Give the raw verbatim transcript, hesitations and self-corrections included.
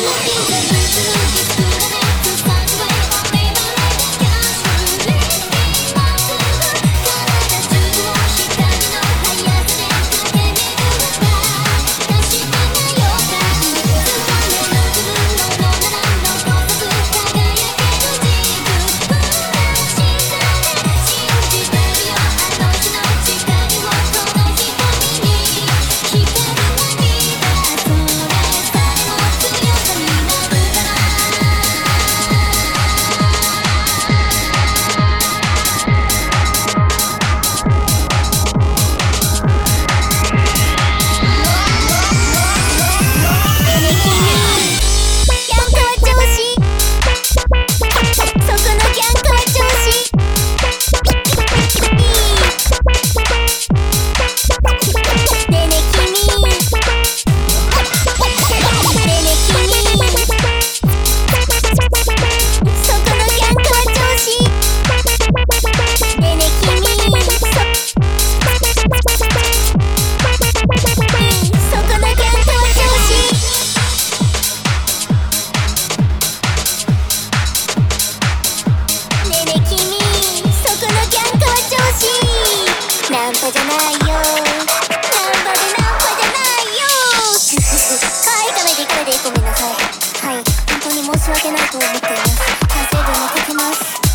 ナンパじゃないよ、ナンパでナンパじゃないよはい、行かないで行かないで、ごめんなさい。はい、本当に申し訳ないと思っています。反省文も書きます。